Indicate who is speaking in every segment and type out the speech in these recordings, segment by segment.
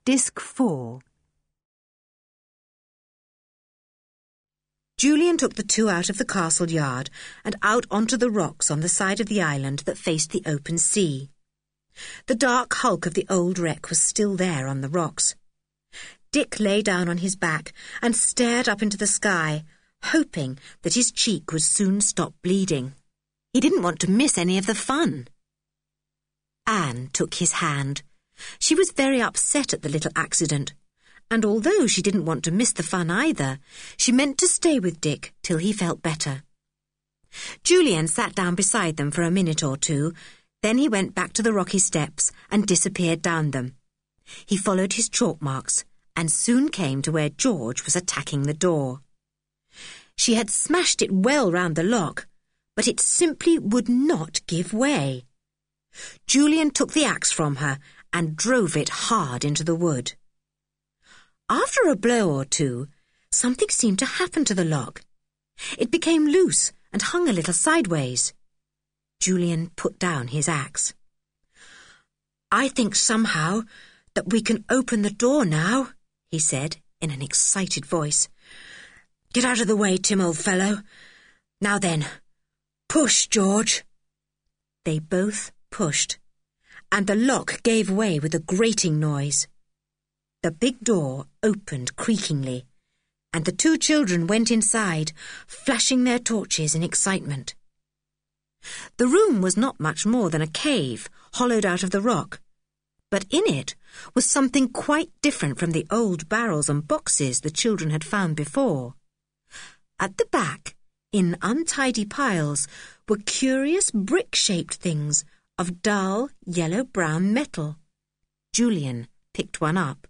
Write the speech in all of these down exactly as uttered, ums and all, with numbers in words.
Speaker 1: Disc four. Julian took the two out of the castle yard and out onto the rocks on the side of the island that faced the open sea. The dark hulk of the old wreck was still there on the rocks. Dick lay down on his back and stared up into the sky, hoping that his cheek would soon stop bleeding. He didn't want to miss any of the fun. Anne took his hand. She was very upset at the little accident, and although she didn't want to miss the fun either, she meant to stay with Dick till he felt better. Julian sat down beside them for a minute or two, then he went back to the rocky steps and disappeared down them. He followed his chalk marks and soon came to where George was attacking the door. She had smashed it well round the lock, but it simply would not give way. Julian took the axe from her and drove it hard into the wood. After a blow or two, something seemed to happen to the lock. It became loose and hung a little sideways. Julian put down his axe. "I think somehow that we can open the door now," he said in an excited voice. "Get out of the way, Tim, old fellow. Now then, push, George." They both pushed, and the lock gave way with a grating noise. The big door opened creakingly, and the two children went inside, flashing their torches in excitement. The room was not much more than a cave, hollowed out of the rock, but in it was something quite different from the old barrels and boxes the children had found before. At the back, in untidy piles, were curious brick-shaped things of dull yellow-brown metal. Julian picked one up.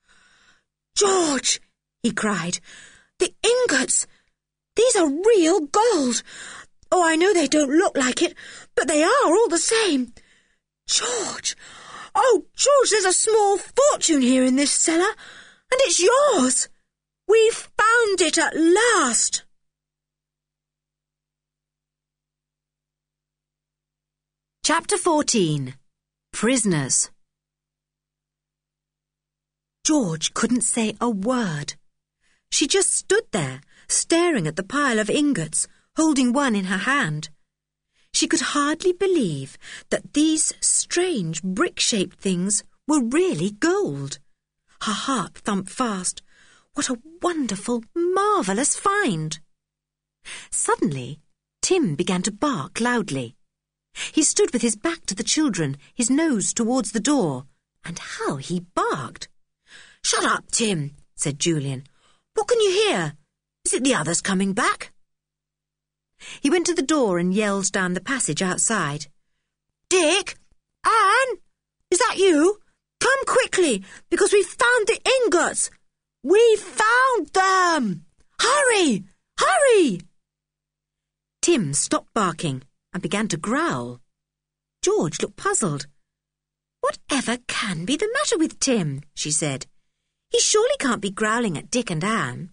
Speaker 1: "George!" he cried. "The ingots! These are real gold! Oh, I know they don't look like it, but they are all the same. George! Oh, George, there's a small fortune here in this cellar, and it's yours! We've found it at last!" Chapter fourteen. Prisoners. George couldn't say a word. She just stood there, staring at the pile of ingots, holding one in her hand. She could hardly believe that these strange brick-shaped things were really gold. Her heart thumped fast. What a wonderful, marvellous find! Suddenly, Tim began to bark loudly. He stood with his back to the children, his nose towards the door, and how he barked! "Shut up, Tim," said Julian. "What can you hear? Is it the others coming back?" He went to the door and yelled down the passage outside. "Dick! Anne! Is that you? Come quickly, because we've found the ingots! We've found them! Hurry! Hurry!" Tim stopped barking and began to growl. George looked puzzled. "Whatever can be the matter with Tim?" she said. "He surely can't be growling at Dick and Anne."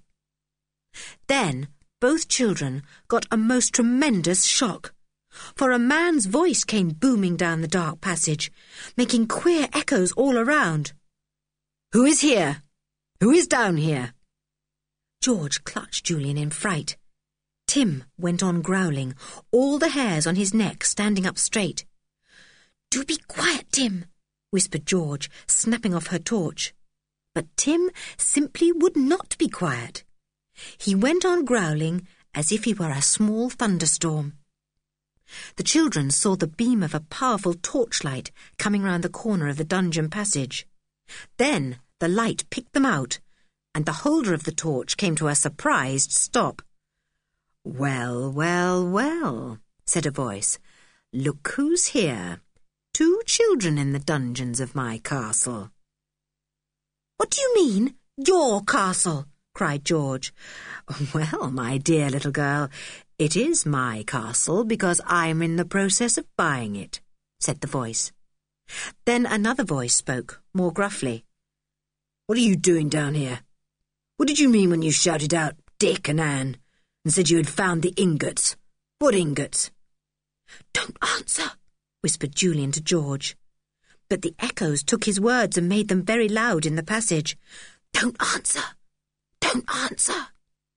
Speaker 1: Then both children got a most tremendous shock, for a man's voice came booming down the dark passage, making queer echoes all around. "Who is here? Who is down here?" George clutched Julian in fright. Tim went on growling, all the hairs on his neck standing up straight. "Do be quiet, Tim," whispered George, snapping off her torch. But Tim simply would not be quiet. He went on growling as if he were a small thunderstorm. The children saw the beam of a powerful torchlight coming round the corner of the dungeon passage. Then the light picked them out, and the holder of the torch came to a surprised stop. "Well, well, well," said a voice. "Look who's here. Two children in the dungeons of my castle." "What do you mean, your castle?" cried George. "Well, my dear little girl, it is my castle because I'm in the process of buying it," said the voice. Then another voice spoke, more gruffly. "What are you doing down here? What did you mean when you shouted out Dick and Anne and said you had found the ingots? What ingots?" "Don't answer," whispered Julian to George. but the echoes took his words and made them very loud in the passage. "Don't answer! Don't answer!"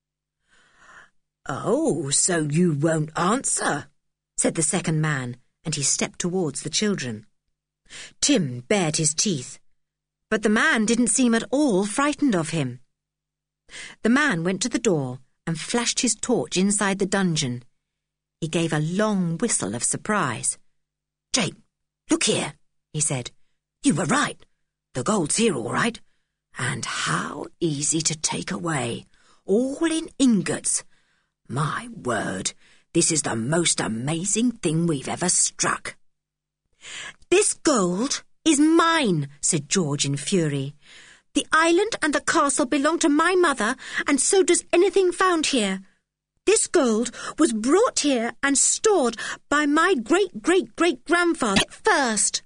Speaker 1: "Oh, so you won't answer," said the second man, and he stepped towards the children. Tim bared his teeth, but the man didn't seem at all frightened of him. The man went to the door and flashed his torch inside the dungeon. He gave a long whistle of surprise. "Jake, look here," he said. "You were right. The gold's here all right. And how easy to take away. All in ingots. My word, this is the most amazing thing we've ever struck." "This gold is mine," said George in fury. "The island and the castle belong to my mother, and so does anything found here. This gold was brought here and stored by my great-great-great-grandfather first."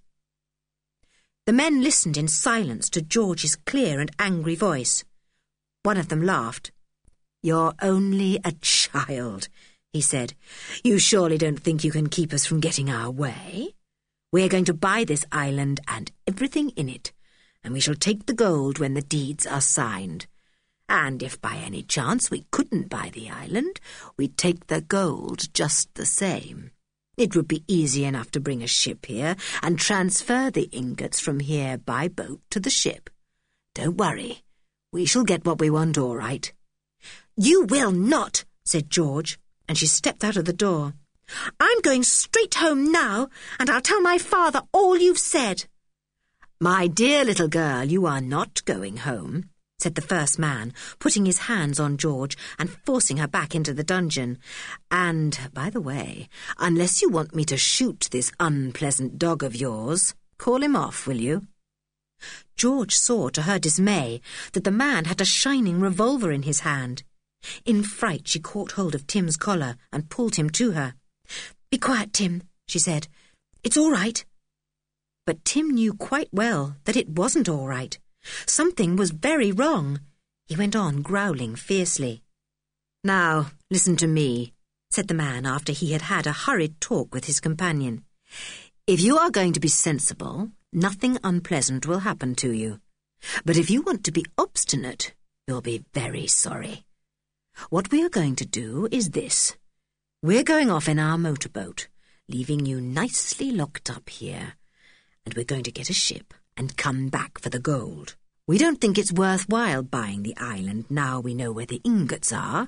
Speaker 1: The men listened in silence to George's clear and angry voice. One of them laughed. "You're only a child," he said. "You surely don't think you can keep us from getting our way? We're going to buy this island and everything in it, and we shall take the gold when the deeds are signed. And if by any chance we couldn't buy the island, we'd take the gold just the same. It would be easy enough to bring a ship here and transfer the ingots from here by boat to the ship. Don't worry, we shall get what we want all right." "You will not," said George, and she stepped out of the door. "I'm going straight home now, and I'll tell my father all you've said." "My dear little girl, you are not going home," said the first man, putting his hands on George and forcing her back into the dungeon. "And, by the way, unless you want me to shoot this unpleasant dog of yours, call him off, will you?" George saw, to her dismay, that the man had a shining revolver in his hand. In fright, she caught hold of Tim's collar and pulled him to her. "Be quiet, Tim," she said. "It's all right." But Tim knew quite well that it wasn't all right. Something was very wrong. He went on growling fiercely. "Now, listen to me," said the man after he had had a hurried talk with his companion. "If you are going to be sensible, nothing unpleasant will happen to you. But if you want to be obstinate, you'll be very sorry. What we are going to do is this. We're going off in our motorboat, leaving you nicely locked up here, and we're going to get a ship and come back for the gold. We don't think it's worthwhile buying the island now we know where the ingots are.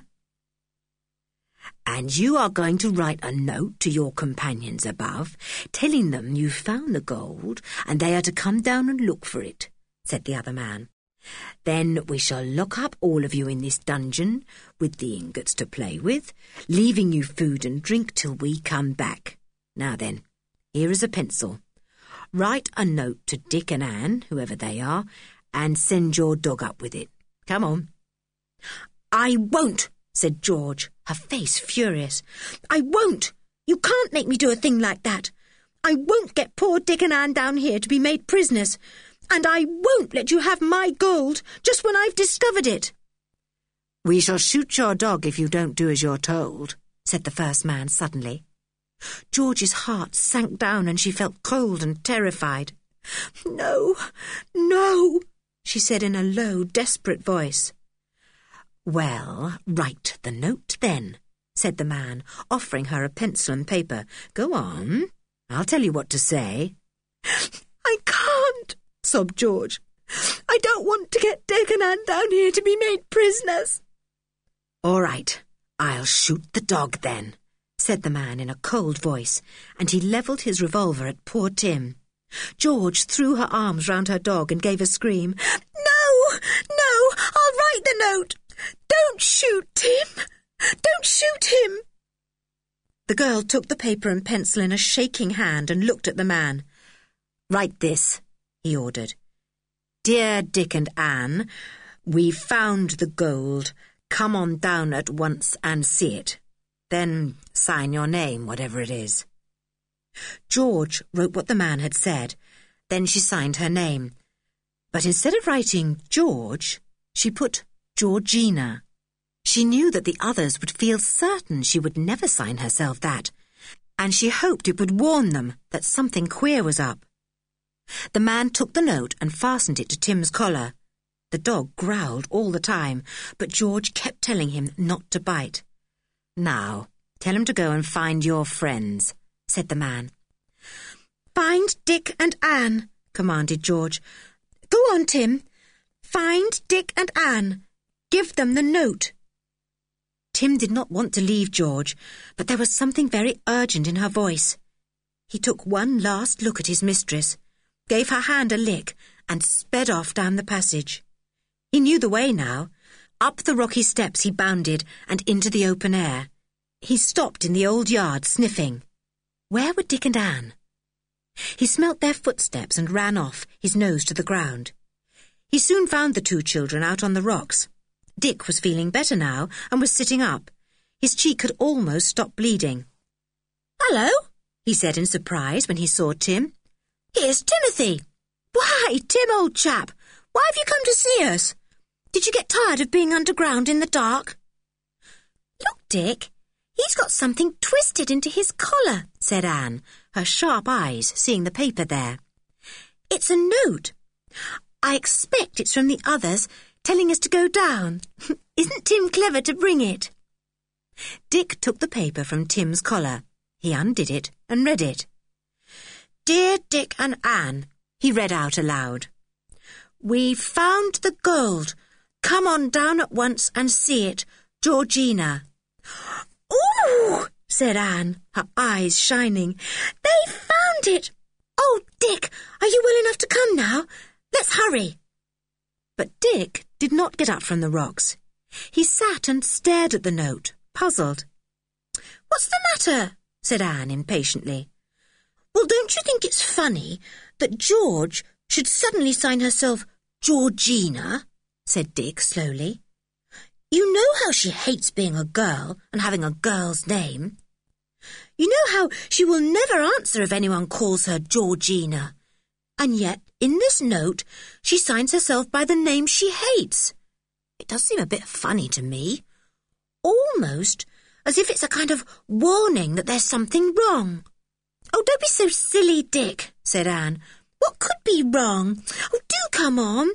Speaker 1: And you are going to write a note to your companions above, telling them you've found the gold and they are to come down and look for it," said the other man. "Then we shall lock up all of you in this dungeon with the ingots to play with, leaving you food and drink till we come back. Now then, here is a pencil. Write a note to Dick and Anne, whoever they are, and send your dog up with it. Come on." "I won't," said George, her face furious. "I won't. You can't make me do a thing like that. I won't get poor Dick and Anne down here to be made prisoners. And I won't let you have my gold just when I've discovered it." "We shall shoot your dog if you don't do as you're told," said the first man suddenly. George's heart sank down and she felt cold and terrified. "No, no," she said in a low, desperate voice. "Well, write the note then," said the man, offering her a pencil and paper. "Go on. I'll tell you what to say." "I can't," sobbed George. "I don't want to get Dick and Anne down here to be made prisoners." "All right, I'll shoot the dog then," said the man in a cold voice, and he levelled his revolver at poor Tim. George threw her arms round her dog and gave a scream. "No, no, I'll write the note. Don't shoot Tim. Don't shoot him." The girl took the paper and pencil in a shaking hand and looked at the man. "Write this," he ordered. "Dear Dick and Anne, we've found the gold. Come on down at once and see it. Then sign your name, whatever it is." George wrote what the man had said. Then she signed her name. But instead of writing George, she put Georgina. She knew that the others would feel certain she would never sign herself that, and she hoped it would warn them that something queer was up. The man took the note and fastened it to Tim's collar. The dog growled all the time, but George kept telling him not to bite. "Now, tell him to go and find your friends," said the man. "Find Dick and Anne," commanded George. "Go on, Tim. Find Dick and Anne. Give them the note." Tim did not want to leave George, but there was something very urgent in her voice. He took one last look at his mistress, gave her hand a lick, and sped off down the passage. He knew the way now. Up the rocky steps he bounded and into the open air. He stopped in the old yard, sniffing. Where were Dick and Anne? He smelt their footsteps and ran off, his nose to the ground. He soon found the two children out on the rocks. Dick was feeling better now and was sitting up. His cheek had almost stopped bleeding. "Hello," he said in surprise when he saw Tim. "Here's Timothy." "Why, Tim, old chap, why have you come to see us? Did you get tired of being underground in the dark?" "Look, Dick, he's got something twisted into his collar," said Anne, her sharp eyes seeing the paper there. "It's a note. I expect it's from the others, telling us to go down. Isn't Tim clever to bring it?" Dick took the paper from Tim's collar. He undid it and read it. "Dear Dick and Anne," he read out aloud. "We've found the gold. Come on down at once and see it. Georgina." "Ooh!" said Anne, her eyes shining. "They found it! Oh, Dick, are you well enough to come now? Let's hurry." But Dick did not get up from the rocks. He sat and stared at the note, puzzled. "What's the matter?" said Anne impatiently. "Well, don't you think it's funny that George should suddenly sign herself Georgina?" said Dick slowly. "You know how she hates being a girl and having a girl's name. You know how she will never answer if anyone calls her Georgina. And yet, in this note, she signs herself by the name she hates. It does seem a bit funny to me. Almost as if it's a kind of warning that there's something wrong." "Oh, don't be so silly, Dick," said Anne. "What could be wrong? Oh, do come on."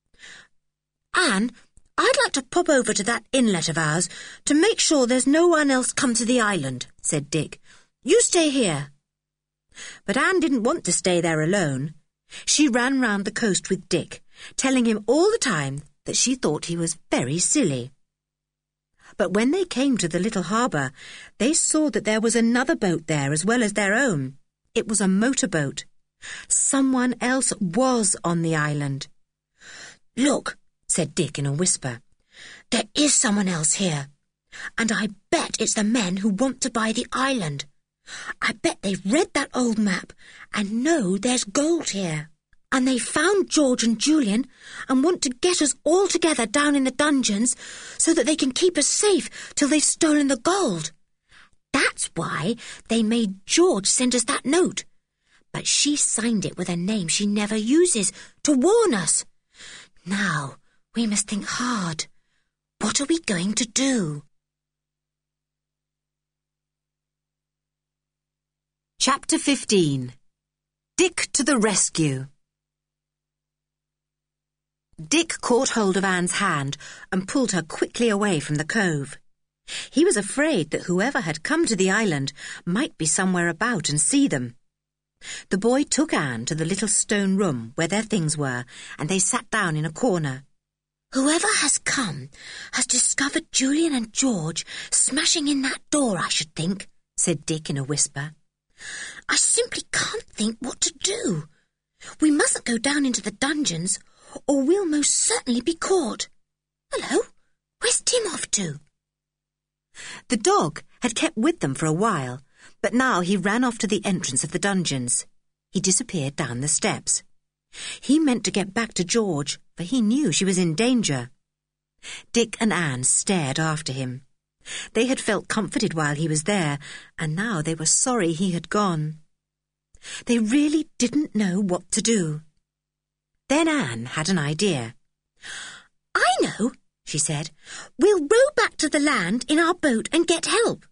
Speaker 1: "Anne, I'd like to pop over to that inlet of ours to make sure there's no one else come to the island," said Dick. "You stay here." But Anne didn't want to stay there alone. She ran round the coast with Dick, telling him all the time that she thought he was very silly. But when they came to the little harbour, they saw that there was another boat there as well as their own. It was a motorboat. Someone else was on the island. "Look," said Dick in a whisper. "There is someone else here. And I bet it's the men who want to buy the island. I bet they've read that old map and know there's gold here. And they found George and Julian and want to get us all together down in the dungeons so that they can keep us safe till they've stolen the gold. That's why they made George send us that note. But she signed it with a name she never uses to warn us. Now, we must think hard. What are we going to do?" Chapter fifteen. Dick to the rescue. Dick caught hold of Anne's hand and pulled her quickly away from the cove. He was afraid that whoever had come to the island might be somewhere about and see them. The boy took Anne to the little stone room where their things were, and they sat down in a corner. "Whoever has come has discovered Julian and George smashing in that door, I should think," said Dick in a whisper. "I simply can't think what to do. We mustn't go down into the dungeons, or we'll most certainly be caught. Hello, where's Tim off to?" The dog had kept with them for a while, but now he ran off to the entrance of the dungeons. He disappeared down the steps. He meant to get back to George, for he knew she was in danger. Dick and Anne stared after him. They had felt comforted while he was there, and now they were sorry he had gone. They really didn't know what to do. Then Anne had an idea. "I know," she said. "We'll row back to the land in our boat and get help."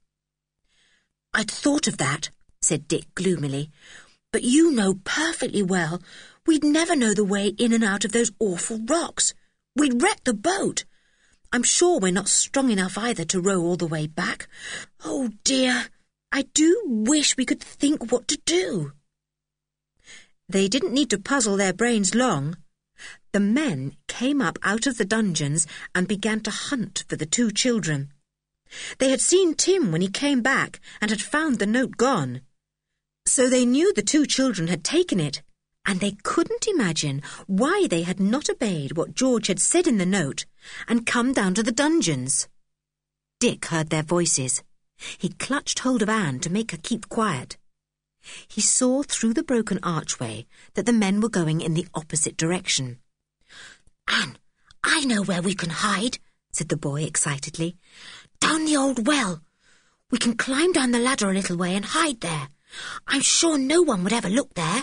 Speaker 1: "I'd thought of that," said Dick gloomily. "But you know perfectly well We'd never know the way in and out of those awful rocks. We'd wreck the boat. I'm sure we're not strong enough either to row all the way back. Oh dear, I do wish we could think what to do." They didn't need to puzzle their brains long. The men came up out of the dungeons and began to hunt for the two children. They had seen Tim when he came back and had found the note gone. So they knew the two children had taken it, and they couldn't imagine why they had not obeyed what George had said in the note and come down to the dungeons. Dick heard their voices. He clutched hold of Anne to make her keep quiet. He saw through the broken archway that the men were going in the opposite direction. "Anne, I know where we can hide," said the boy excitedly. "Down the old well. We can climb down the ladder a little way and hide there. I'm sure no one would ever look there."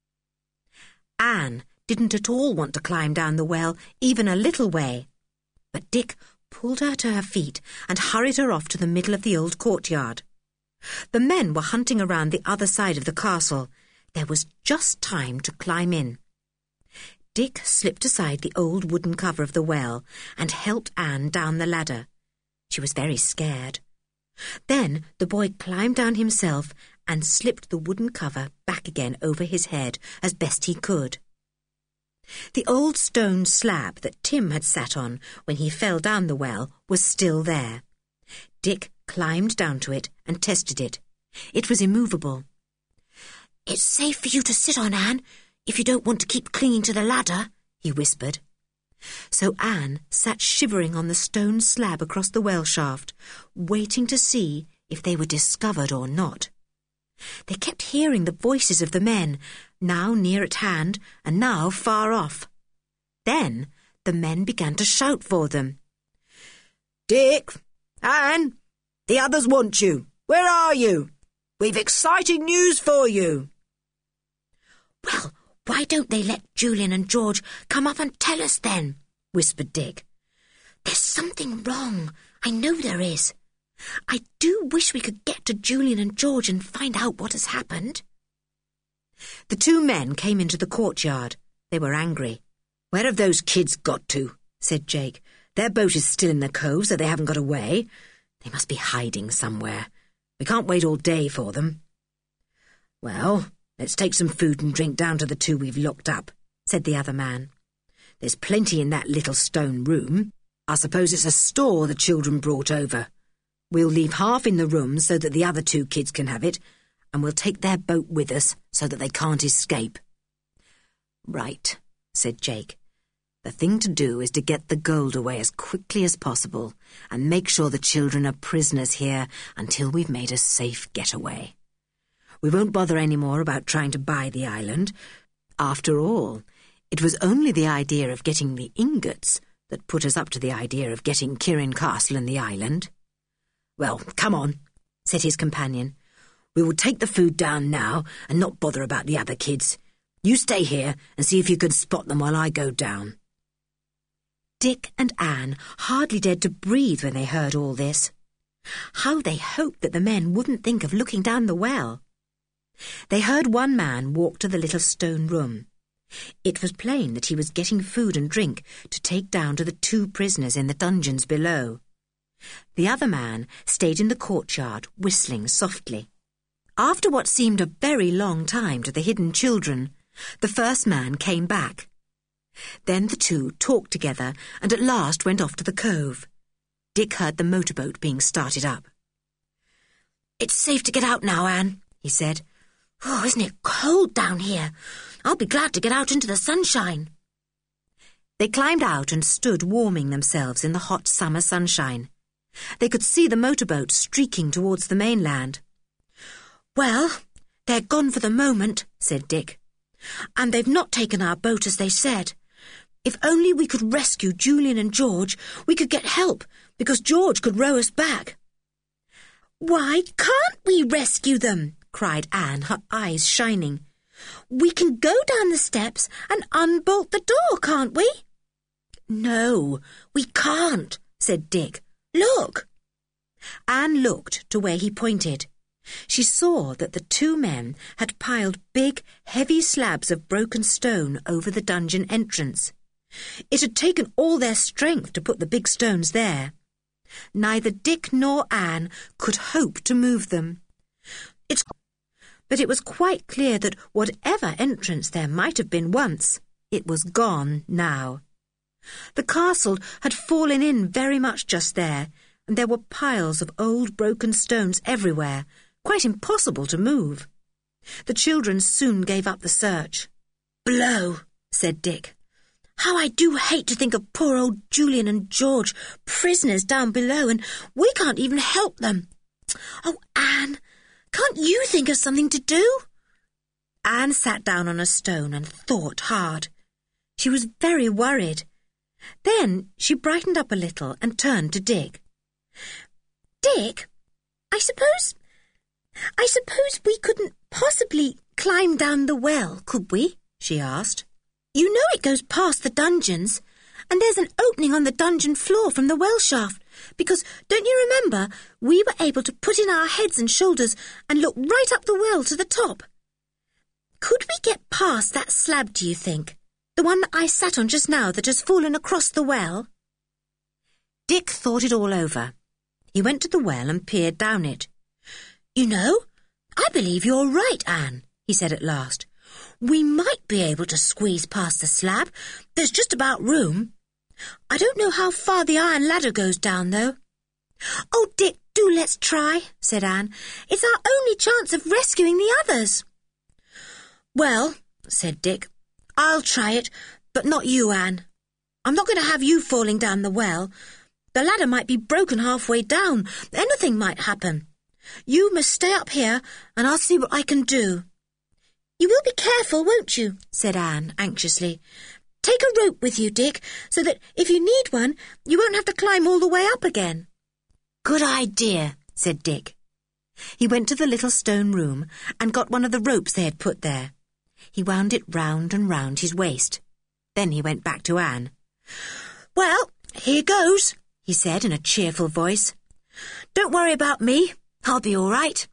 Speaker 1: Anne didn't at all want to climb down the well even a little way, but Dick pulled her to her feet and hurried her off to the middle of the old courtyard. The men were hunting around the other side of the castle. There was just time to climb in. Dick slipped aside the old wooden cover of the well and helped Anne down the ladder. She was very scared. Then the boy climbed down himself and slipped the wooden cover back again over his head as best he could. The old stone slab that Tim had sat on when he fell down the well was still there. Dick climbed down to it and tested it. It was immovable. "It's safe for you to sit on, Anne, if you don't want to keep clinging to the ladder," he whispered. So Anne sat shivering on the stone slab across the well shaft, waiting to see if they were discovered or not. They kept hearing the voices of the men, now near at hand and now far off. Then the men began to shout for them. "Dick! Anne! The others want you! Where are you? We've exciting news for you!" "Well, why don't they let Julian and George come up and tell us then?" whispered Dick. "There's something wrong. I know there is. I do wish we could get to Julian and George and find out what has happened." The two men came into the courtyard. They were angry. "Where have those kids got to?" said Jake. "Their boat is still in the cove, so they haven't got away. They must be hiding somewhere. We can't wait all day for them." "Well, let's take some food and drink down to the two we've locked up," said the other man. "There's plenty in that little stone room. I suppose it's a store the children brought over. We'll leave half in the room so that the other two kids can have it, and we'll take their boat with us so that they can't escape." "Right," said Jake. "The thing to do is to get the gold away as quickly as possible and make sure the children are prisoners here until we've made a safe getaway. We won't bother any more about trying to buy the island. After all, it was only the idea of getting the ingots that put us up to the idea of getting Kirin Castle and the island." "Well, come on," said his companion. "We will take the food down now and not bother about the other kids. You stay here and see if you can spot them while I go down." Dick and Anne hardly dared to breathe when they heard all this. How they hoped that the men wouldn't think of looking down the well. They heard one man walk to the little stone room. It was plain that he was getting food and drink to take down to the two prisoners in the dungeons below. The other man stayed in the courtyard, whistling softly. After what seemed a very long time to the hidden children, the first man came back. Then the two talked together and at last went off to the cove. Dick heard the motorboat being started up. "It's safe to get out now, Anne," he said. "Oh, isn't it cold down here? I'll be glad to get out into the sunshine." They climbed out and stood warming themselves in the hot summer sunshine. They could see the motorboat streaking towards the mainland. "Well, they're gone for the moment," said Dick. "And they've not taken our boat as they said. If only we could rescue Julian and George, we could get help, because George could row us back." "Why can't we rescue them?" cried Anne, her eyes shining. "We can go down the steps and unbolt the door, can't we?" "No, we can't," said Dick. "Look." Anne looked to where he pointed. She saw that the two men had piled big, heavy slabs of broken stone over the dungeon entrance. It had taken all their strength to put the big stones there. Neither Dick nor Anne could hope to move them. It's, but it was quite clear that whatever entrance there might have been once, it was gone now. The castle had fallen in very much just there, and there were piles of old broken stones everywhere, quite impossible to move. The children soon gave up the search. "Blow," said Dick. "How I do hate to think of poor old Julian and George prisoners down below, and we can't even help them. Oh, Anne, can't you think of something to do?" Anne sat down on a stone and thought hard. She was very worried. Then she brightened up a little and turned to Dick. "Dick, I suppose... I suppose we couldn't possibly climb down the well, could we?" she asked. "You know it goes past the dungeons, and there's an opening on the dungeon floor from the well shaft, because, don't you remember, we were able to put in our heads and shoulders and look right up the well to the top. Could we get past that slab, do you think? The one that I sat on just now that has fallen across the well?" Dick thought it all over. He went to the well and peered down it. "You know, I believe you're right, Anne," he said at last. "We might be able to squeeze past the slab. There's just about room. I don't know how far the iron ladder goes down, though." "Oh, Dick, do let's try," said Anne. "It's our only chance of rescuing the others." "Well," said Dick, "I'll try it, but not you, Anne. I'm not going to have you falling down the well. The ladder might be broken halfway down. Anything might happen. You must stay up here, and I'll see what I can do." "You will be careful, won't you?" said Anne anxiously. "Take a rope with you, Dick, so that if you need one, you won't have to climb all the way up again." "Good idea," said Dick. He went to the little stone room and got one of the ropes they had put there. He wound it round and round his waist. Then he went back to Anne. "Well, here goes," he said in a cheerful voice. "Don't worry about me. I'll be all right."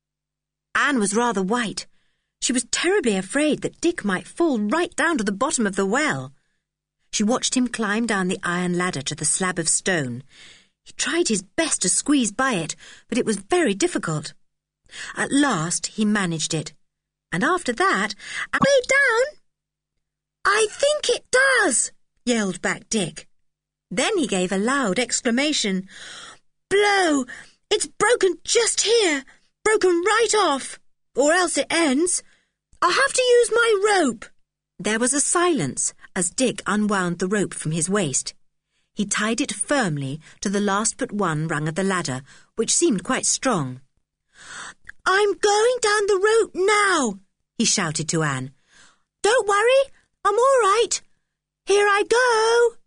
Speaker 1: Anne was rather white. She was terribly afraid that Dick might fall right down to the bottom of the well. She watched him climb down the iron ladder to the slab of stone. He tried his best to squeeze by it, but it was very difficult. At last he managed it, and after that, way down. "I think it does," yelled back Dick. Then he gave a loud exclamation. "Blow! It's broken just here, broken right off, or else it ends. I'll have to use my rope." There was a silence as Dick unwound the rope from his waist. He tied it firmly to the last but one rung of the ladder, which seemed quite strong. "I'm going down the rope now," he shouted to Anne. "Don't worry, I'm all right. Here I go."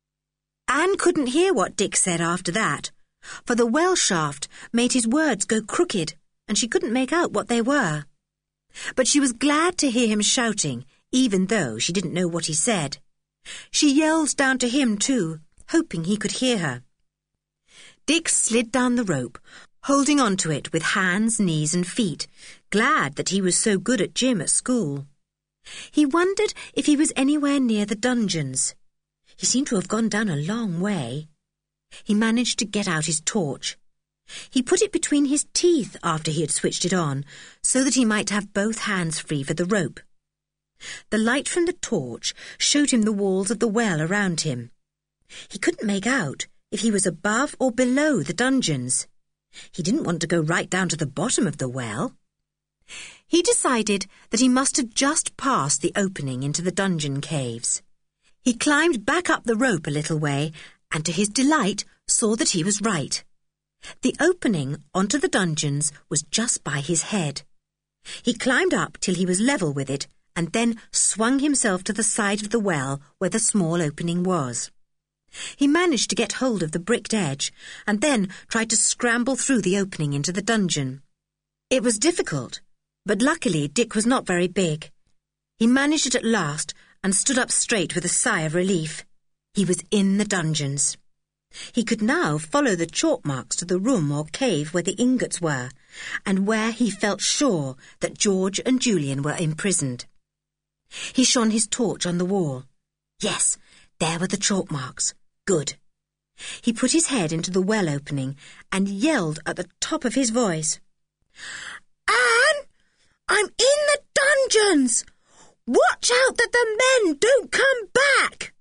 Speaker 1: Anne couldn't hear what Dick said after that, for the well shaft made his words go crooked, and she couldn't make out what they were. But she was glad to hear him shouting, even though she didn't know what he said. She yelled down to him too, hoping he could hear her. Dick slid down the rope, holding on to it with hands, knees and feet, glad that he was so good at gym at school. He wondered if he was anywhere near the dungeons. He seemed to have gone down a long way. He managed to get out his torch. He put it between his teeth after he had switched it on, so that he might have both hands free for the rope. The light from the torch showed him the walls of the well around him. He couldn't make out if he was above or below the dungeons. He didn't want to go right down to the bottom of the well. He decided that he must have just passed the opening into the dungeon caves. He climbed back up the rope a little way, and to his delight saw that he was right. The opening onto the dungeons was just by his head. He climbed up till he was level with it, and then swung himself to the side of the well where the small opening was. He managed to get hold of the bricked edge, and then tried to scramble through the opening into the dungeon. It was difficult, but luckily Dick was not very big. He managed it at last, and stood up straight with a sigh of relief. He was in the dungeons. He could now follow the chalk marks to the room or cave where the ingots were, and where he felt sure that George and Julian were imprisoned. He shone his torch on the wall. Yes, there were the chalk marks. Good. He put his head into the well opening and yelled at the top of his voice, "Anne, I'm in the dungeons! Watch out that the men don't come back!"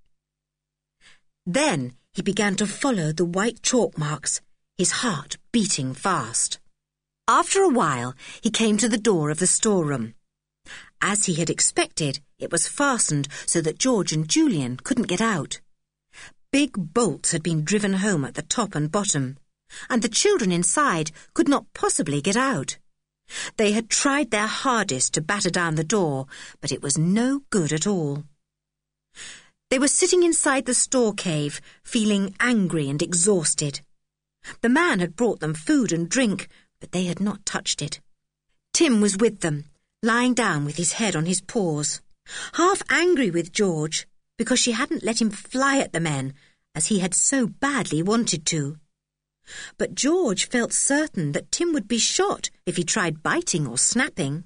Speaker 1: Then he began to follow the white chalk marks, his heart beating fast. After a while, he came to the door of the storeroom. As he had expected, it was fastened so that George and Julian couldn't get out. Big bolts had been driven home at the top and bottom, and the children inside could not possibly get out. They had tried their hardest to batter down the door, but it was no good at all. They were sitting inside the store cave, feeling angry and exhausted. The man had brought them food and drink, but they had not touched it. Tim was with them, lying down with his head on his paws, half angry with George because she hadn't let him fly at the men, as he had so badly wanted to. But George felt certain that Tim would be shot if he tried biting or snapping.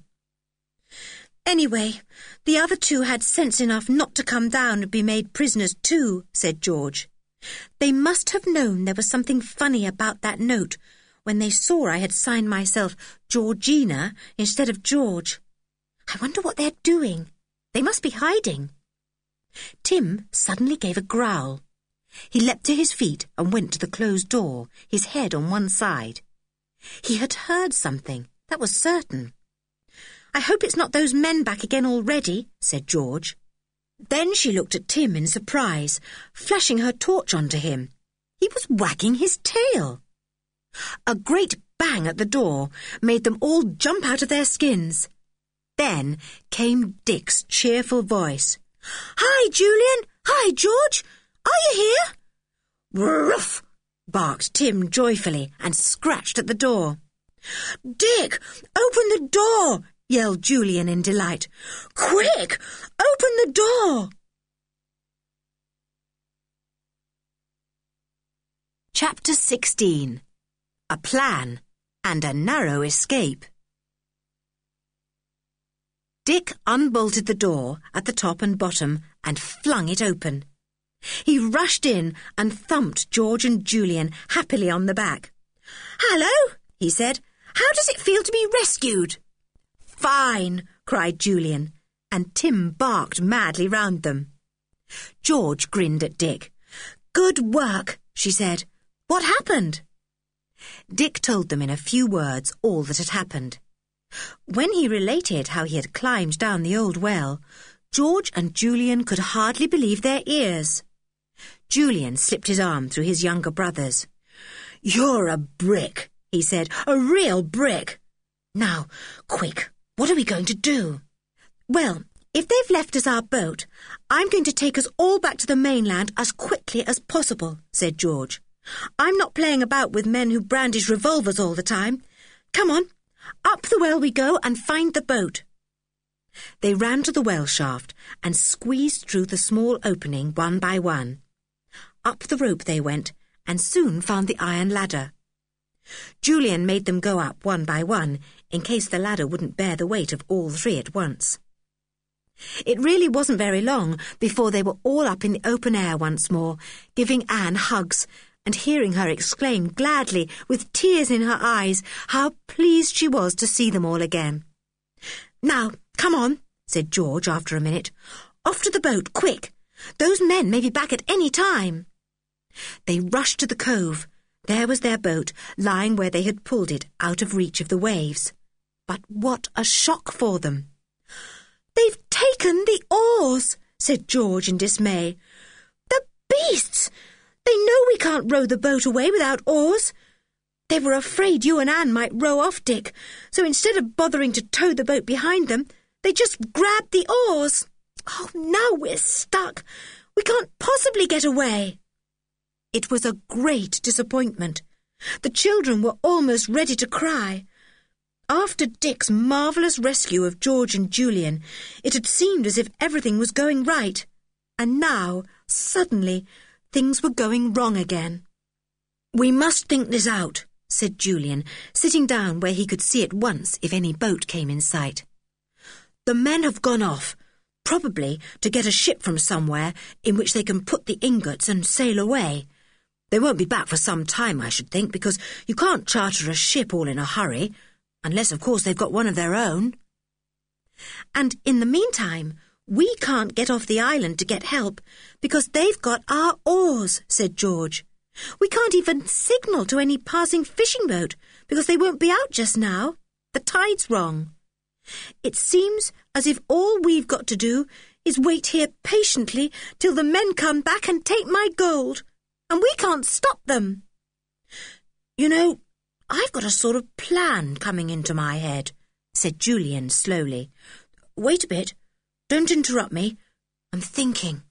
Speaker 1: "Anyway, the other two had sense enough not to come down and be made prisoners too," said George. "They must have known there was something funny about that note when they saw I had signed myself Georgina instead of George. I wonder what they're doing. They must be hiding." Tim suddenly gave a growl. He leapt to his feet and went to the closed door, his head on one side. He had heard something, that was certain. "I hope it's not those men back again already," said George. Then she looked at Tim in surprise, flashing her torch onto him. He was wagging his tail. A great bang at the door made them all jump out of their skins. Then came Dick's cheerful voice. "Hi, Julian! Hi, George! Are you here?" "Ruff!" barked Tim joyfully and scratched at the door. "Dick, open the door!" yelled Julian in delight. "Quick! Open the door!" Chapter sixteen. A Plan and a Narrow Escape. Dick unbolted the door at the top and bottom and flung it open. He rushed in and thumped George and Julian happily on the back. "Hello," he said. "How does it feel to be rescued?" "Fine," cried Julian, and Tim barked madly round them. George grinned at Dick. "Good work," she said. "What happened?" Dick told them in a few words all that had happened. When he related how he had climbed down the old well, George and Julian could hardly believe their ears. Julian slipped his arm through his younger brother's. "You're a brick," he said, "a real brick. Now, quick, what are we going to do?" "Well, if they've left us our boat, I'm going to take us all back to the mainland as quickly as possible," said George. "I'm not playing about with men who brandish revolvers all the time. Come on, up the well we go and find the boat." They ran to the well shaft and squeezed through the small opening one by one. Up the rope they went and soon found the iron ladder. Julian made them go up one by one in case the ladder wouldn't bear the weight of all three at once. It really wasn't very long before they were all up in the open air once more, giving Anne hugs and hearing her exclaim gladly, with tears in her eyes, how pleased she was to see them all again. "Now, come on," said George after a minute. "Off to the boat, quick! Those men may be back at any time." They rushed to the cove. There was their boat, lying where they had pulled it, out of reach of the waves. But what a shock for them! "They've taken the oars," said George in dismay. "The beasts! They know we can't row the boat away without oars. They were afraid you and Anne might row off, Dick, so instead of bothering to tow the boat behind them, they just grabbed the oars. Oh, now we're stuck. We can't possibly get away." It was a great disappointment. The children were almost ready to cry. After Dick's marvellous rescue of George and Julian, it had seemed as if everything was going right. And now, suddenly, things were going wrong again. "We must think this out," said Julian, sitting down where he could see at once if any boat came in sight. "The men have gone off, probably to get a ship from somewhere in which they can put the ingots and sail away. They won't be back for some time, I should think, because you can't charter a ship all in a hurry, unless, of course, they've got one of their own." "And in the meantime, we can't get off the island to get help because they've got our oars," said George. "We can't even signal to any passing fishing boat because they won't be out just now. The tide's wrong. It seems as if all we've got to do is wait here patiently till the men come back and take my gold, and we can't stop them. You know, I've got a sort of plan coming into my head," said Julian slowly. "Wait a bit. Don't interrupt me. I'm thinking."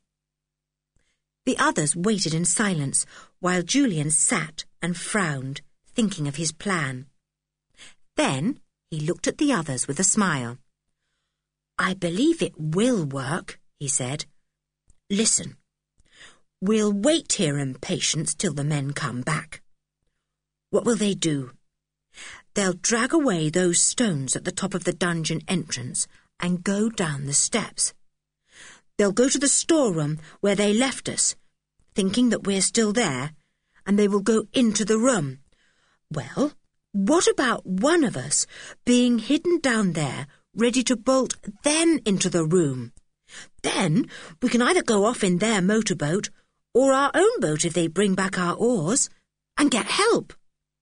Speaker 1: The others waited in silence while Julian sat and frowned, thinking of his plan. Then he looked at the others with a smile. "I believe it will work," he said. "Listen. We'll wait here in patience till the men come back. What will they do? They'll drag away those stones at the top of the dungeon entrance and go down the steps. They'll go to the storeroom where they left us, thinking that we're still there, and they will go into the room. Well, what about one of us being hidden down there, ready to bolt them into the room? Then we can either go off in their motorboat or our own boat if they bring back our oars, and get help."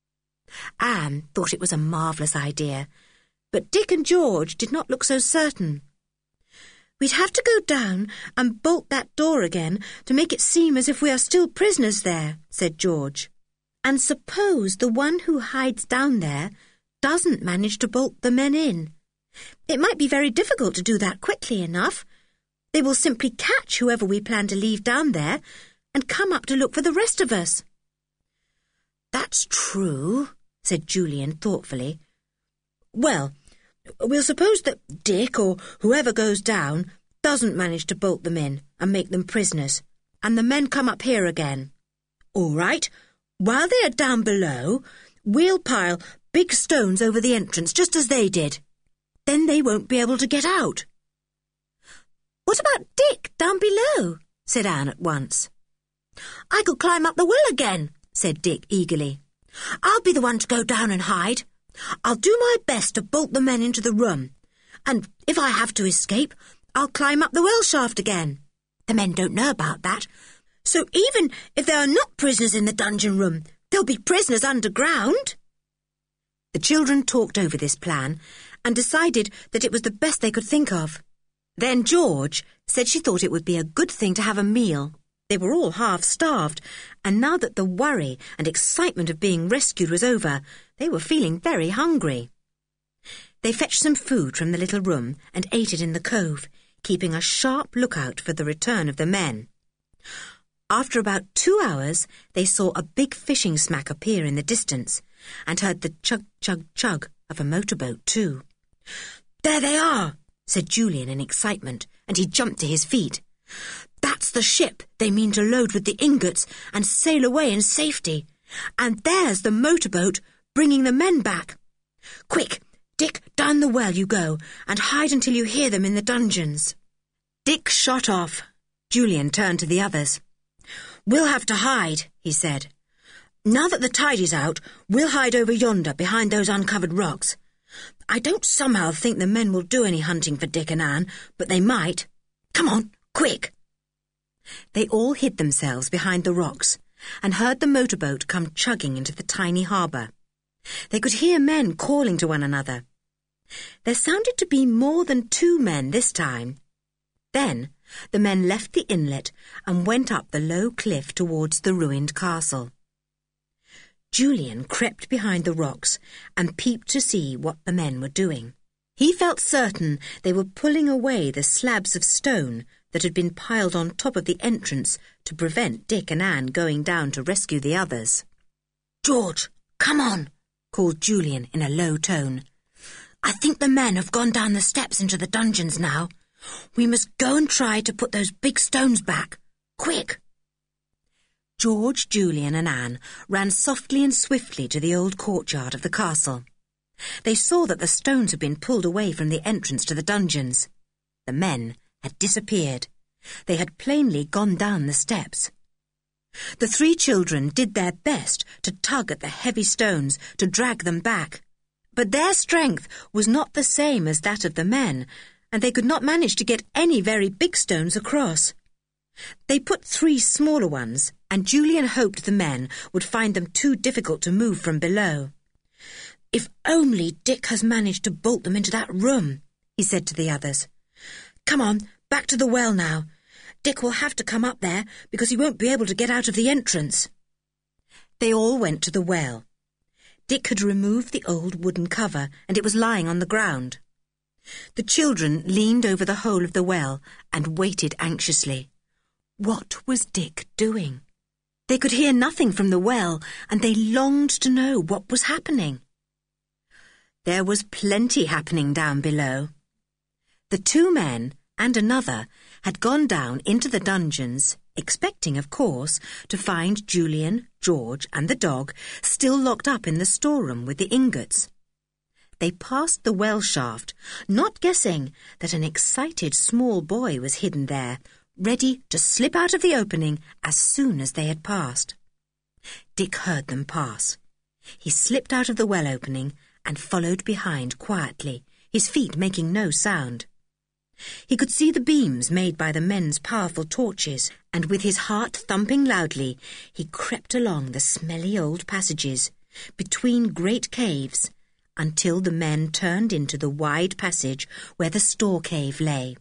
Speaker 1: Anne thought it was a marvellous idea, but Dick and George did not look so certain. "We'd have to go down and bolt that door again to make it seem as if we are still prisoners there," said George. "And suppose the one who hides down there doesn't manage to bolt the men in. It might be very difficult to do that quickly enough. They will simply catch whoever we plan to leave down there and come up to look for the rest of us." "That's true," said Julian thoughtfully. "Well, we'll suppose that Dick, or whoever goes down, doesn't manage to bolt them in and make them prisoners, and the men come up here again. All right, while they are down below, we'll pile big stones over the entrance just as they did. Then they won't be able to get out." "What about Dick down below?" said Anne at once. "I could climb up the well again," said Dick eagerly. "I'll be the one to go down and hide. I'll do my best to bolt the men into the room, and if I have to escape, I'll climb up the well shaft again. The men don't know about that, so even if there are not prisoners in the dungeon room, there'll be prisoners underground." The children talked over this plan and decided that it was the best they could think of. Then George said she thought it would be a good thing to have a meal. They were all half-starved, and now that the worry and excitement of being rescued was over, they were feeling very hungry. They fetched some food from the little room and ate it in the cove, keeping a sharp lookout for the return of the men. After about two hours, they saw a big fishing smack appear in the distance, and heard the chug-chug-chug of a motorboat too. "There they are," said Julian in excitement, and he jumped to his feet. "That's the ship they mean to load with the ingots and sail away in safety. And there's the motorboat bringing the men back. Quick, Dick, down the well you go, and hide until you hear them in the dungeons." Dick shot off. Julian turned to the others. "We'll have to hide," he said. "Now that the tide is out, we'll hide over yonder behind those uncovered rocks. I don't somehow think the men will do any hunting for Dick and Anne, but they might. Come on, quick." They all hid themselves behind the rocks and heard the motorboat come chugging into the tiny harbour. They could hear men calling to one another. There sounded to be more than two men this time. Then the men left the inlet and went up the low cliff towards the ruined castle. Julian crept behind the rocks and peeped to see what the men were doing. He felt certain they were pulling away the slabs of stone that had been piled on top of the entrance to prevent Dick and Anne going down to rescue the others. "George, come on," called Julian in a low tone. "I think the men have gone down the steps into the dungeons now. We must go and try to put those big stones back. Quick!" George, Julian and Anne ran softly and swiftly to the old courtyard of the castle. They saw that the stones had been pulled away from the entrance to the dungeons. The men had disappeared. They had plainly gone down the steps. The three children did their best to tug at the heavy stones to drag them back, but their strength was not the same as that of the men, and they could not manage to get any very big stones across. They put three smaller ones, and Julian hoped the men would find them too difficult to move from below. "If only Dick has managed to bolt them into that room," he said to the others. "Come on, back to the well now. Dick will have to come up there because he won't be able to get out of the entrance." They all went to the well. Dick had removed the old wooden cover, and it was lying on the ground. The children leaned over the hole of the well and waited anxiously. What was Dick doing? They could hear nothing from the well, and they longed to know what was happening. There was plenty happening down below. The two men and another had gone down into the dungeons, expecting, of course, to find Julian, George and the dog still locked up in the storeroom with the ingots. They passed the well shaft, not guessing that an excited small boy was hidden there, ready to slip out of the opening as soon as they had passed. Dick heard them pass. He slipped out of the well opening and followed behind quietly, his feet making no sound. He could see the beams made by the men's powerful torches, and with his heart thumping loudly, he crept along the smelly old passages, between great caves, until the men turned into the wide passage where the store cave lay.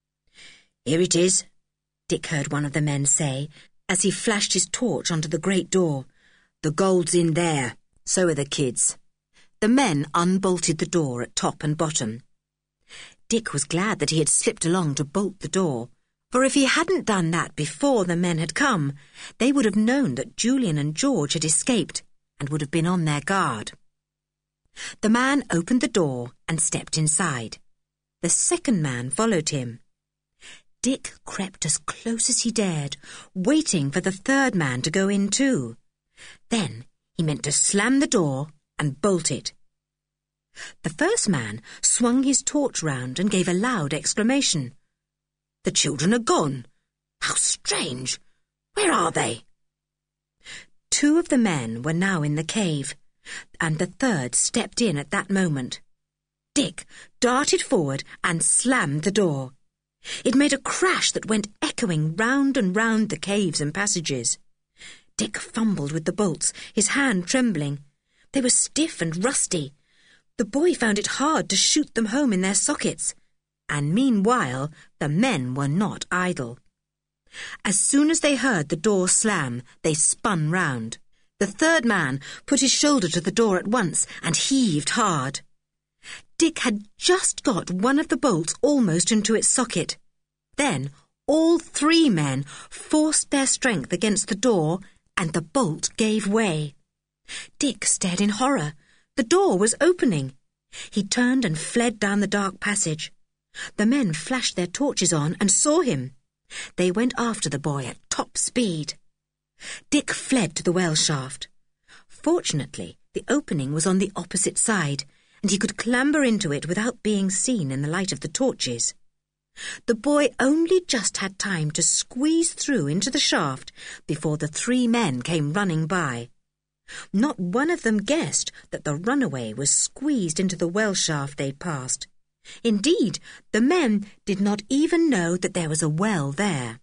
Speaker 1: "Here it is," Dick heard one of the men say, as he flashed his torch onto the great door. "The gold's in there. So are the kids." The men unbolted the door at top and bottom. Dick was glad that he had slipped along to bolt the door, for if he hadn't done that before the men had come, they would have known that Julian and George had escaped and would have been on their guard. The man opened the door and stepped inside. The second man followed him. Dick crept as close as he dared, waiting for the third man to go in too. Then he meant to slam the door and bolt it. The first man swung his torch round and gave a loud exclamation. "The children are gone! How strange! Where are they?" Two of the men were now in the cave, and the third stepped in at that moment. Dick darted forward and slammed the door. It made a crash that went echoing round and round the caves and passages. Dick fumbled with the bolts, his hand trembling. They were stiff and rusty. The boy found it hard to shoot them home in their sockets, and meanwhile the men were not idle. As soon as they heard the door slam, they spun round. The third man put his shoulder to the door at once and heaved hard. Dick had just got one of the bolts almost into its socket. Then all three men forced their strength against the door, and the bolt gave way. Dick stared in horror. The door was opening. He turned and fled down the dark passage. The men flashed their torches on and saw him. They went after the boy at top speed. Dick fled to the well shaft. Fortunately, the opening was on the opposite side, and he could clamber into it without being seen in the light of the torches. The boy only just had time to squeeze through into the shaft before the three men came running by. Not one of them guessed that the runaway was squeezed into the well shaft they'd passed. Indeed, the men did not even know that there was a well there.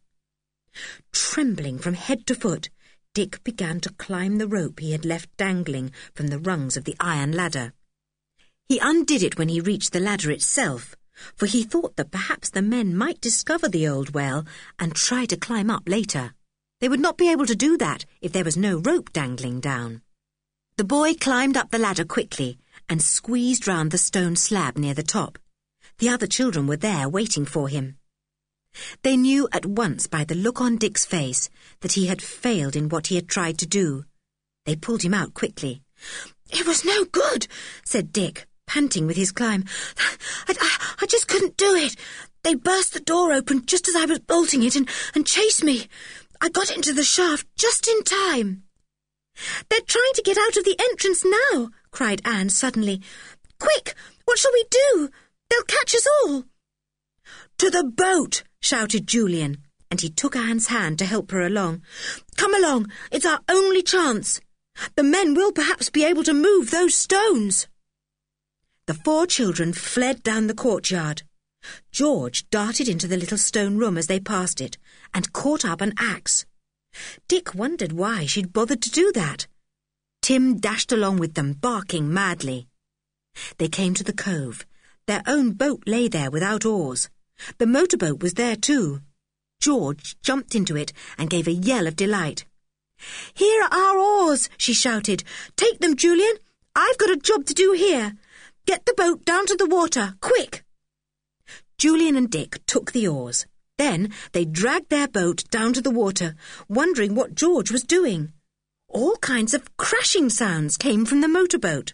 Speaker 1: Trembling from head to foot, Dick began to climb the rope he had left dangling from the rungs of the iron ladder. He undid it when he reached the ladder itself, for he thought that perhaps the men might discover the old well and try to climb up later. They would not be able to do that if there was no rope dangling down. The boy climbed up the ladder quickly and squeezed round the stone slab near the top. The other children were there waiting for him. They knew at once by the look on Dick's face that he had failed in what he had tried to do. They pulled him out quickly. "It was no good," said Dick, panting with his climb. I, I, I just couldn't do it. They burst the door open just as I was bolting it and, and chased me. I got into the shaft just in time." "They're trying to get out of the entrance now," cried Anne suddenly. "Quick, what shall we do? They'll catch us all." "To the boat!" shouted Julian, and he took Anne's hand to help her along. "Come along, it's our only chance. The men will perhaps be able to move those stones." The four children fled down the courtyard. George darted into the little stone room as they passed it and caught up an axe. Dick wondered why she'd bothered to do that. Tim dashed along with them, barking madly. They came to the cove. Their own boat lay there without oars. The motorboat was there too. George jumped into it and gave a yell of delight. "Here are our oars," she shouted. "Take them, Julian. I've got a job to do here. Get the boat down to the water, quick." Julian and Dick took the oars. Then they dragged their boat down to the water, wondering what George was doing. All kinds of crashing sounds came from the motorboat.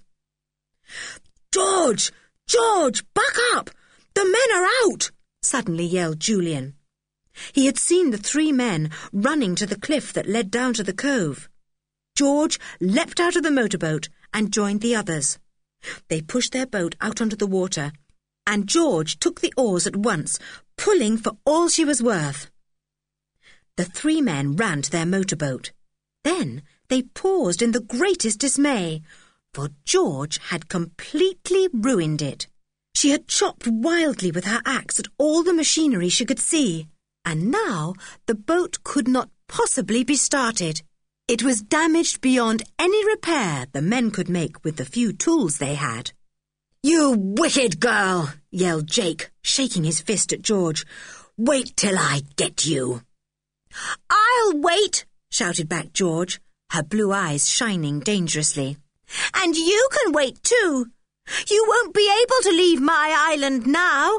Speaker 1: "George! George! Back up! The men are out!" suddenly yelled Julian. He had seen the three men running to the cliff that led down to the cove. George leapt out of the motorboat and joined the others. They pushed their boat out onto the water, and George took the oars at once, pulling for all she was worth. The three men ran to their motorboat. Then they paused in the greatest dismay, for George had completely ruined it. She had chopped wildly with her axe at all the machinery she could see, and now the boat could not possibly be started. It was damaged beyond any repair the men could make with the few tools they had. "You wicked girl!" yelled Jake, shaking his fist at George. "Wait till I get you." "I'll wait," shouted back George, her blue eyes shining dangerously. "And you can wait too. You won't be able to leave my island now."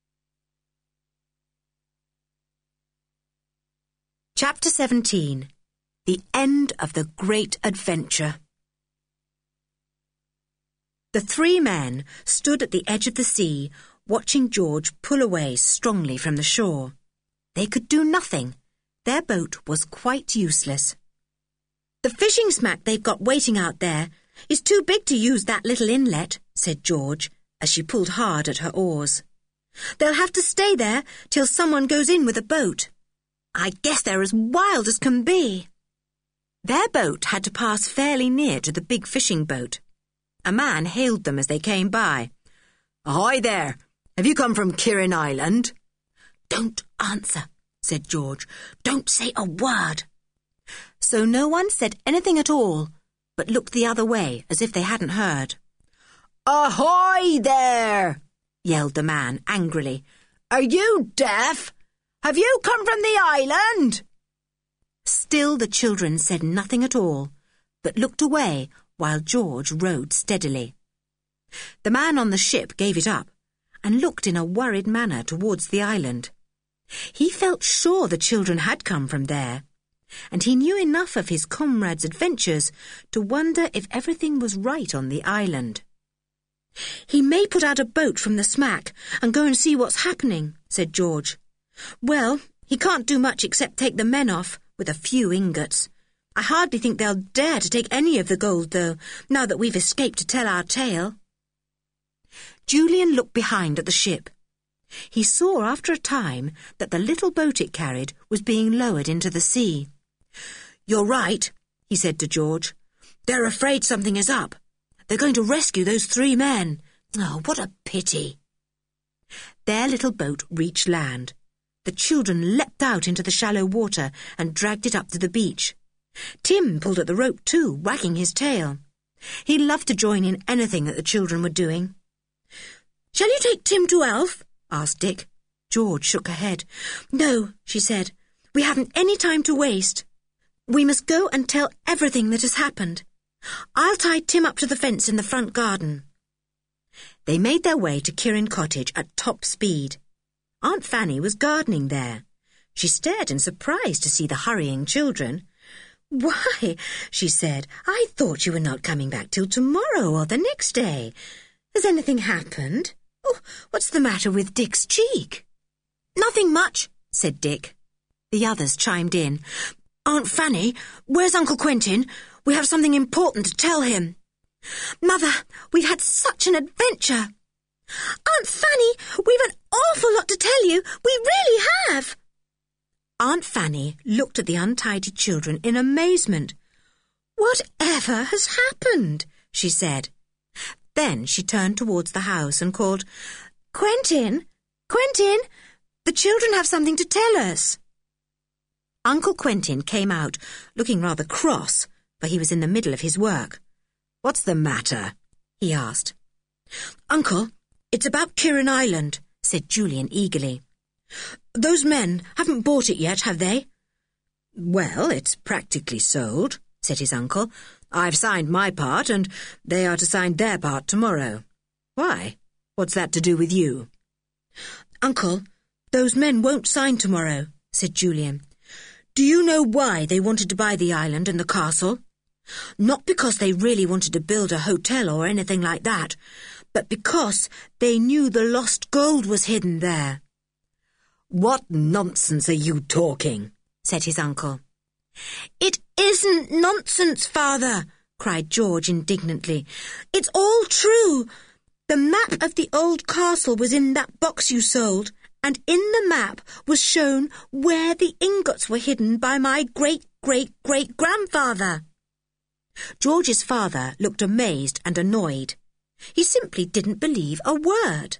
Speaker 1: Chapter seventeen. The End of the Great Adventure. The three men stood at the edge of the sea, watching George pull away strongly from the shore. They could do nothing. Their boat was quite useless. "The fishing smack they've got waiting out there is too big to use that little inlet," said George, as she pulled hard at her oars. "They'll have to stay there till someone goes in with a boat. I guess they're as wild as can be." Their boat had to pass fairly near to the big fishing boat. A man hailed them as they came by. "Ahoy there! Have you come from Kirin Island?" "Don't answer," said George. "Don't say a word." So no one said anything at all, but looked the other way as if they hadn't heard. "Ahoy there!" yelled the man angrily. "Are you deaf? Have you come from the island?" Still the children said nothing at all, but looked away while George rowed steadily. The man on the ship gave it up and looked in a worried manner towards the island. He felt sure the children had come from there, and he knew enough of his comrades' adventures to wonder if everything was right on the island. "He may put out a boat from the smack and go and see what's happening," said George. "Well, he can't do much except take the men off with a few ingots. I hardly think they'll dare to take any of the gold, though, now that we've escaped to tell our tale." Julian looked behind at the ship. He saw after a time that the little boat it carried was being lowered into the sea. "You're right," he said to George. "They're afraid something is up. They're going to rescue those three men. Oh, what a pity." Their little boat reached land. The children leapt out into the shallow water and dragged it up to the beach. Tim pulled at the rope too, wagging his tail. He loved to join in anything that the children were doing. "Shall you take Tim to Elf?" asked Dick. George shook her head. "No," she said. "We haven't any time to waste. We must go and tell everything that has happened. I'll tie Tim up to the fence in the front garden." They made their way to Kirin Cottage at top speed. Aunt Fanny was gardening there. She stared in surprise to see the hurrying children. "Why," she said, "I thought you were not coming back till tomorrow or the next day. Has anything happened? Oh, what's the matter with Dick's cheek?" "Nothing much," said Dick. The others chimed in. "Aunt Fanny, where's Uncle Quentin? We have something important to tell him." "Mother, we've had such an adventure." "Aunt Fanny, we've an awful lot to tell you. We really have." Aunt Fanny looked at the untidy children in amazement. "Whatever has happened?" she said. Then she turned towards the house and called, "Quentin, Quentin, the children have something to tell us." Uncle Quentin came out, looking rather cross, for he was in the middle of his work. "What's the matter?" he asked. "Uncle, it's about Kirin Island," said Julian eagerly. "Those men haven't bought it yet, have they?" "Well, it's practically sold," said his uncle. "I've signed my part, and they are to sign their part tomorrow. Why? What's that to do with you?" "Uncle, those men won't sign tomorrow," said Julian. "Do you know why they wanted to buy the island and the castle? Not because they really wanted to build a hotel or anything like that, but because they knew the lost gold was hidden there." "What nonsense are you talking?" said his uncle. "It isn't nonsense, Father," cried George indignantly. "It's all true. The map of the old castle was in that box you sold, and in the map was shown where the ingots were hidden by my great-great-great-grandfather." George's father looked amazed and annoyed. He simply didn't believe a word.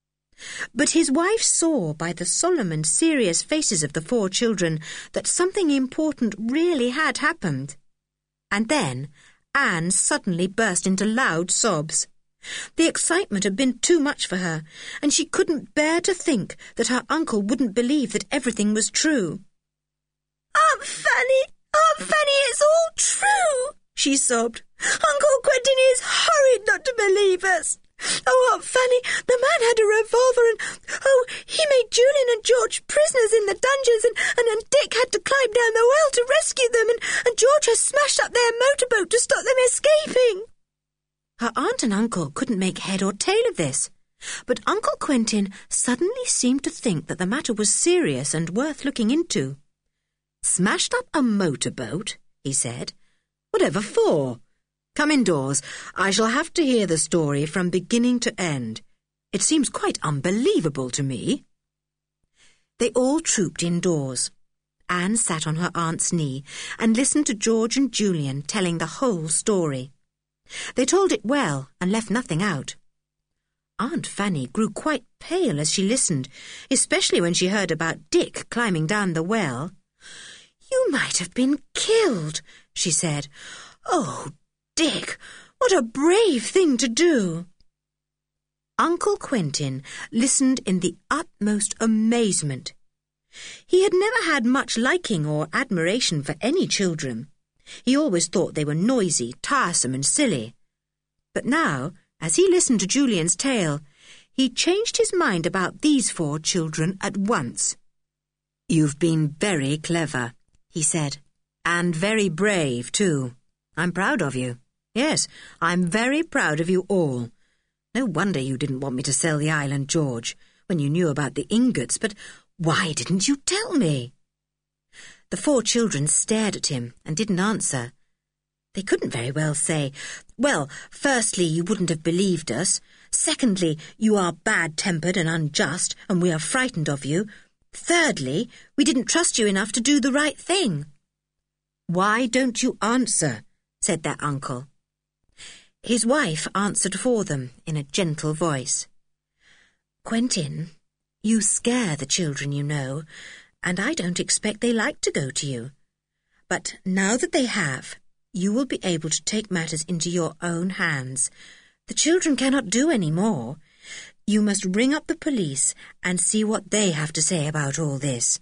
Speaker 1: But his wife saw by the solemn and serious faces of the four children that something important really had happened. And then Anne suddenly burst into loud sobs. The excitement had been too much for her, and she couldn't bear to think that her uncle wouldn't believe that everything was true. "Aunt Fanny, Aunt Fanny, it's all true," she sobbed. "Uncle Quentin is horrid not to believe us. Oh, Aunt Fanny, the man had a revolver and, oh, he made Julian and George prisoners in the dungeons and, and, and Dick had to climb down the well to rescue them and, and George has smashed up their motorboat to stop them escaping." Her aunt and uncle couldn't make head or tail of this, but Uncle Quentin suddenly seemed to think that the matter was serious and worth looking into. "Smashed up a motorboat?" he said. "Whatever for? Come indoors. I shall have to hear the story from beginning to end. It seems quite unbelievable to me." They all trooped indoors. Anne sat on her aunt's knee and listened to George and Julian telling the whole story. They told it well and left nothing out. Aunt Fanny grew quite pale as she listened, especially when she heard about Dick climbing down the well. "You might have been killed," she said. "Oh, Dick, what a brave thing to do." Uncle Quentin listened in the utmost amazement. He had never had much liking or admiration for any children. He always thought they were noisy, tiresome and silly. But now, as he listened to Julian's tale, he changed his mind about these four children at once. "You've been very clever," he said, "and very brave too. I'm proud of you. Yes, I'm very proud of you all. No wonder you didn't want me to sell the island, George, when you knew about the ingots, but why didn't you tell me?" The four children stared at him and didn't answer. They couldn't very well say, "Well, firstly, you wouldn't have believed us. Secondly, you are bad-tempered and unjust, and we are frightened of you. Thirdly, we didn't trust you enough to do the right thing." "Why don't you answer?" said their uncle. His wife answered for them in a gentle voice. "Quentin, you scare the children, you know, and I don't expect they like to go to you. But now that they have, you will be able to take matters into your own hands. The children cannot do any more. You must ring up the police and see what they have to say about all this."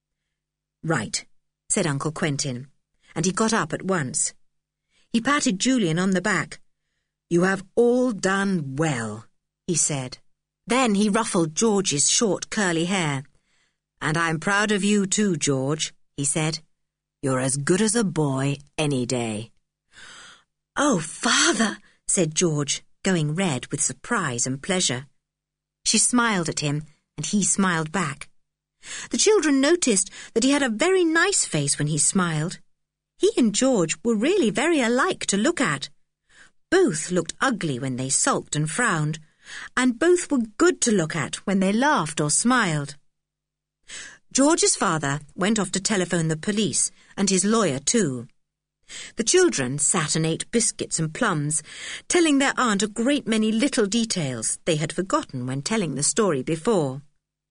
Speaker 1: "Right," said Uncle Quentin, and he got up at once. He patted Julian on the back. "You have all done well," he said. Then he ruffled George's short curly hair. "And I'm proud of you too, George," he said. "You're as good as a boy any day." "Oh, Father," said George, going red with surprise and pleasure. She smiled at him, and he smiled back. The children noticed that he had a very nice face when he smiled. He and George were really very alike to look at. Both looked ugly when they sulked and frowned, and both were good to look at when they laughed or smiled. George's father went off to telephone the police, and his lawyer too. The children sat and ate biscuits and plums, telling their aunt a great many little details they had forgotten when telling the story before.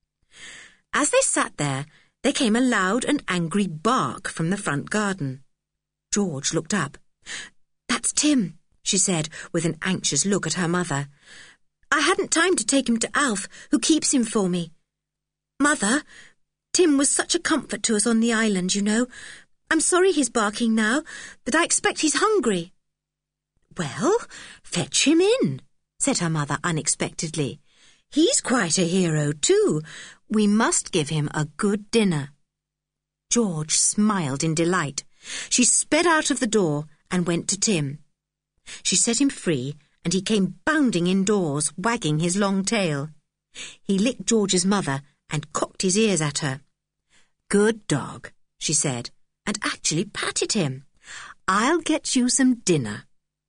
Speaker 1: As they sat there, there came a loud and angry bark from the front garden. George looked up. "That's Tim," she said, with an anxious look at her mother. "I hadn't time to take him to Alf, who keeps him for me. Mother, Tim was such a comfort to us on the island, you know. I'm sorry he's barking now, but I expect he's hungry." "Well, fetch him in," said her mother unexpectedly. "He's quite a hero too. We must give him a good dinner." George smiled in delight. She sped out of the door and went to Tim. She set him free, and he came bounding indoors, wagging his long tail. He licked George's mother and cocked his ears at her. "Good dog," she said, and actually patted him. "I'll get you some dinner."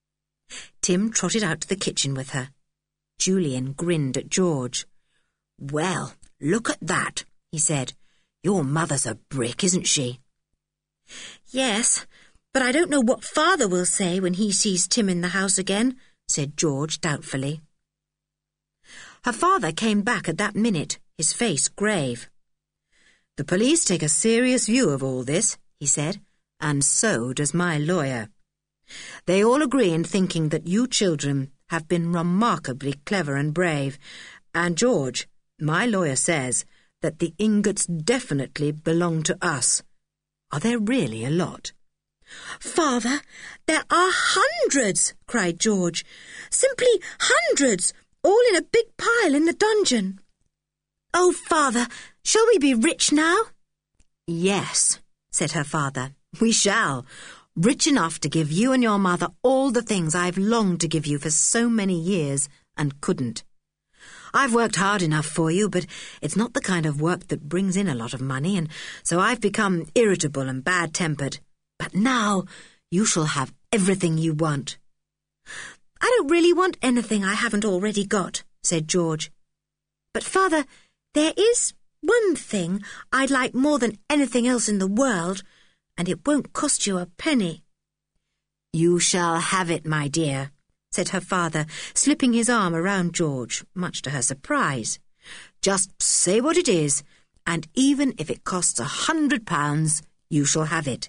Speaker 1: Tim trotted out to the kitchen with her. Julian grinned at George. "Well, look at that," he said. "Your mother's a brick, isn't she?" "Yes, but I don't know what Father will say when he sees Tim in the house again," said George doubtfully. Her father came back at that minute, his face grave. "The police take a serious view of all this," he said, "and so does my lawyer. They all agree in thinking that you children have been remarkably clever and brave, and George, my lawyer says that the ingots definitely belong to us. Are there really a lot?" "Father, there are hundreds!" cried George. "Simply hundreds, all in a big pile in the dungeon." "Oh, Father, shall we be rich now?" "Yes," said her father, "we shall. Rich enough to give you and your mother all the things I've longed to give you for so many years and couldn't. I've worked hard enough for you, but it's not the kind of work that brings in a lot of money, and so I've become irritable and bad-tempered. But now you shall have everything you want." "I don't really want anything I haven't already got," said George. "But, Father, there is one thing I'd like more than anything else in the world, and it won't cost you a penny." "You shall have it, my dear," said her father, slipping his arm around George, much to her surprise. "Just say what it is, and even if it costs a hundred pounds, you shall have it."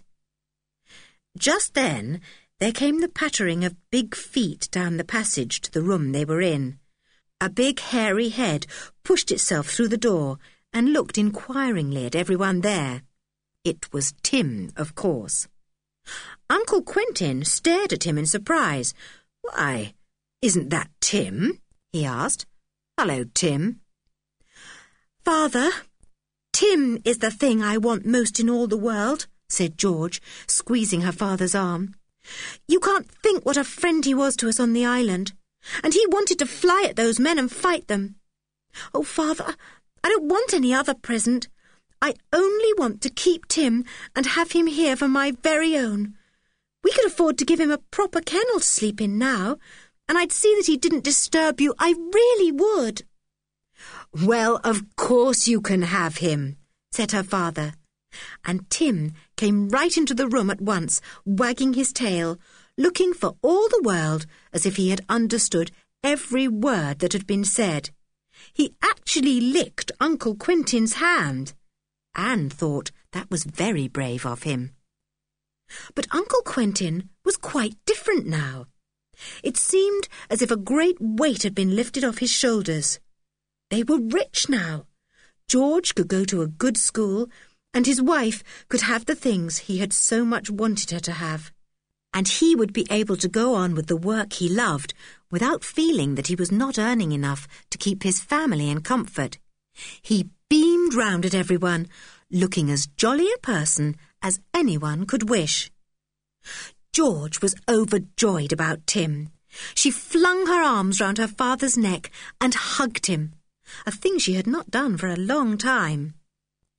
Speaker 1: Just then there came the pattering of big feet down the passage to the room they were in. A big hairy head pushed itself through the door and looked inquiringly at everyone there. It was Tim, of course. Uncle Quentin stared at him in surprise. "Why, isn't that Tim?" he asked. "Hello, Tim." "Father, Tim is the thing I want most in all the world," said George, squeezing her father's arm. "You can't think what a friend he was to us on the island, and he wanted to fly at those men and fight them. Oh, Father, I don't want any other present. I only want to keep Tim and have him here for my very own. We could afford to give him a proper kennel to sleep in now, and I'd see that he didn't disturb you. I really would." "Well, of course you can have him," said her father. And Tim came right into the room at once, wagging his tail, looking for all the world as if he had understood every word that had been said. He actually licked Uncle Quentin's hand. Anne thought that was very brave of him. But Uncle Quentin was quite different now. It seemed as if a great weight had been lifted off his shoulders. They were rich now. George could go to a good school, and his wife could have the things he had so much wanted her to have. And he would be able to go on with the work he loved without feeling that he was not earning enough to keep his family in comfort. He beamed round at everyone, looking as jolly a person as anyone could wish. George was overjoyed about Tim. She flung her arms round her father's neck and hugged him, a thing she had not done for a long time.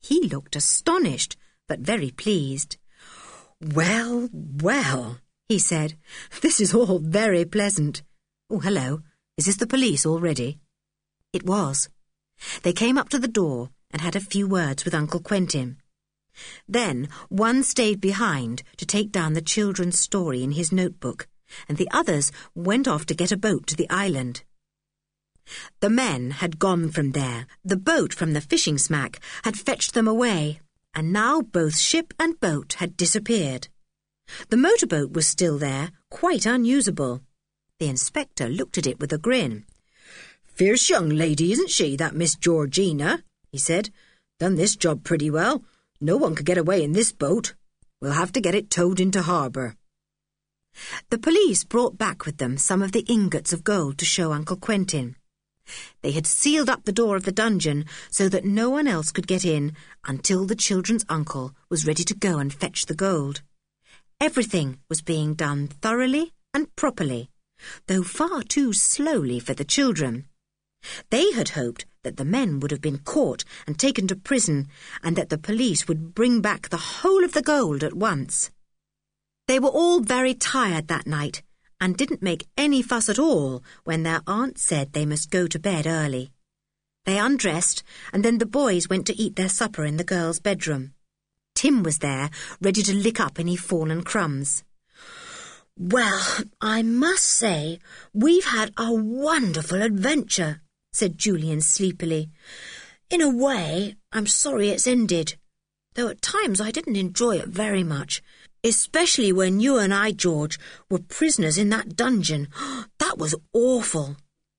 Speaker 1: He looked astonished, but very pleased. "Well, well," he said, "this is all very pleasant. Oh, hello. Is this the police already?" It was. They came up to the door and had a few words with Uncle Quentin. Then one stayed behind to take down the children's story in his notebook, and the others went off to get a boat to the island. The men had gone from there. The boat from the fishing smack had fetched them away, and now both ship and boat had disappeared. The motorboat was still there, quite unusable. The inspector looked at it with a grin. "Fierce young lady, isn't she, that Miss Georgina?" he said. "Done this job pretty well. No one could get away in this boat. We'll have to get it towed into harbour." The police brought back with them some of the ingots of gold to show Uncle Quentin. They had sealed up the door of the dungeon so that no one else could get in until the children's uncle was ready to go and fetch the gold. Everything was being done thoroughly and properly, though far too slowly for the children. They had hoped that the men would have been caught and taken to prison, and that the police would bring back the whole of the gold at once. They were all very tired that night, and didn't make any fuss at all when their aunt said they must go to bed early. They undressed, and then the boys went to eat their supper in the girls' bedroom. Tim was there, ready to lick up any fallen crumbs. "Well, I must say, we've had a wonderful adventure," said Julian sleepily. "In a way, I'm sorry it's ended, though at times I didn't enjoy it very much, especially when you and I, George, were prisoners in that dungeon. That was awful."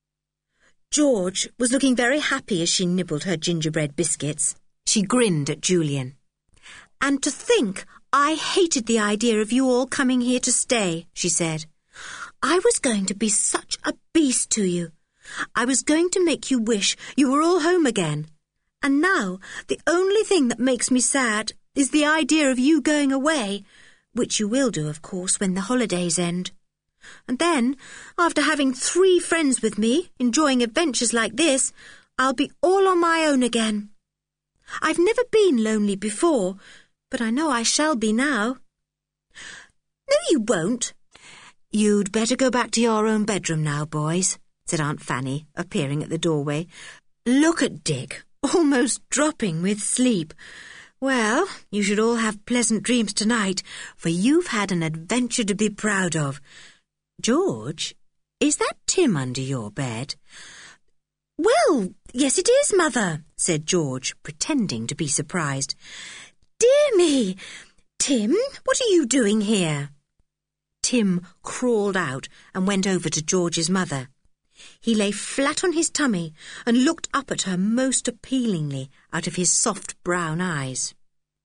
Speaker 1: George was looking very happy as she nibbled her gingerbread biscuits. She grinned at Julian. "And to think I hated the idea of you all coming here to stay," she said. "I was going to be such a beast to you. I was going to make you wish you were all home again. And now the only thing that makes me sad is the idea of you going away, which you will do, of course, when the holidays end. And then, after having three friends with me, enjoying adventures like this, I'll be all on my own again. I've never been lonely before, but I know I shall be now." "No, you won't." "You'd better go back to your own bedroom now, boys," said Aunt Fanny, appearing at the doorway. "Look at Dick, almost dropping with sleep. Well, you should all have pleasant dreams tonight, for you've had an adventure to be proud of. George, is that Tim under your bed?" "Well, yes it is, Mother," said George, pretending to be surprised. "Dear me! Tim, what are you doing here?" Tim crawled out and went over to George's mother. He lay flat on his tummy and looked up at her most appealingly out of his soft brown eyes.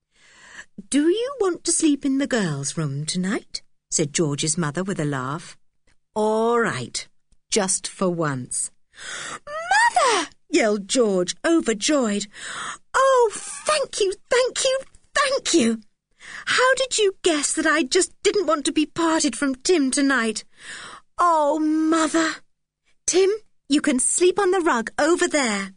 Speaker 1: "Do you want to sleep in the girls' room tonight?" said George's mother with a laugh. "All right, just for once." "Mother!" yelled George, overjoyed. "Oh, thank you, thank you, thank you! How did you guess that I just didn't want to be parted from Tim tonight? Oh, Mother! Tim, you can sleep on the rug over there."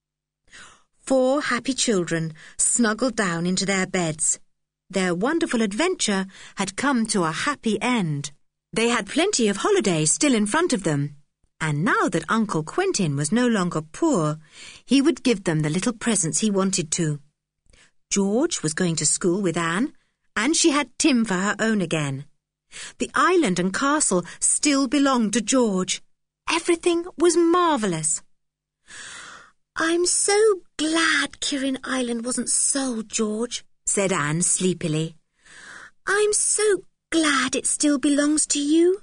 Speaker 1: Four happy children snuggled down into their beds. Their wonderful adventure had come to a happy end. They had plenty of holidays still in front of them, and now that Uncle Quentin was no longer poor, he would give them the little presents he wanted to. George was going to school with Anne, and she had Tim for her own again. The island and castle still belonged to George. Everything was marvellous. "I'm so glad Kirin Island wasn't sold, George," said Anne sleepily. "I'm so glad it still belongs to you."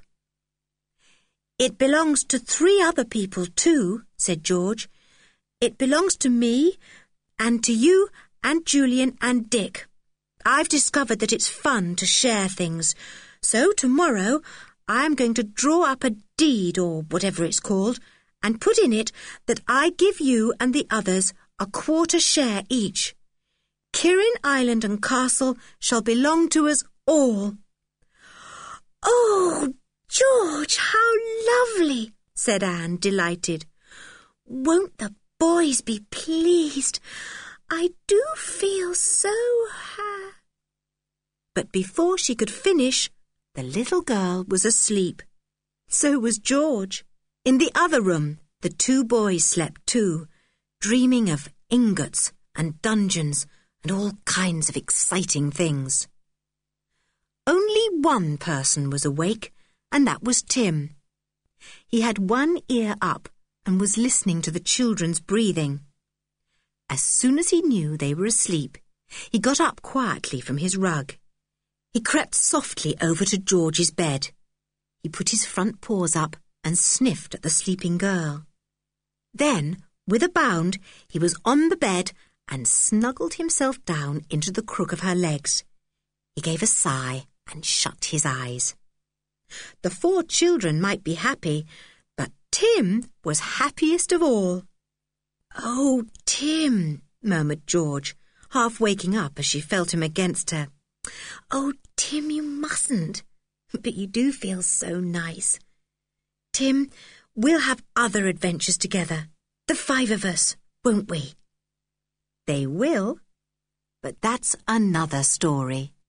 Speaker 1: "It belongs to three other people too," said George. "It belongs to me, and to you, and Julian and Dick. I've discovered that it's fun to share things, so tomorrow I am going to draw up a deed, or whatever it's called, and put in it that I give you and the others a quarter share each. Kirin Island and Castle shall belong to us all." "Oh, George, how lovely," said Anne, delighted. "Won't the boys be pleased? I do feel so happy. But before she could finish, the little girl was asleep. So was George. In the other room, the two boys slept too, dreaming of ingots and dungeons and all kinds of exciting things. Only one person was awake, and that was Tim. He had one ear up and was listening to the children's breathing. As soon as he knew they were asleep, he got up quietly from his rug. He crept softly over to George's bed. He put his front paws up and sniffed at the sleeping girl. Then, with a bound, he was on the bed and snuggled himself down into the crook of her legs. He gave a sigh and shut his eyes. The four children might be happy, but Tim was happiest of all. "Oh, Tim," murmured George, half waking up as she felt him against her. "Oh, Tim, you mustn't. But you do feel so nice. Tim, we'll have other adventures together, the five of us, won't we?" They will, but that's another story.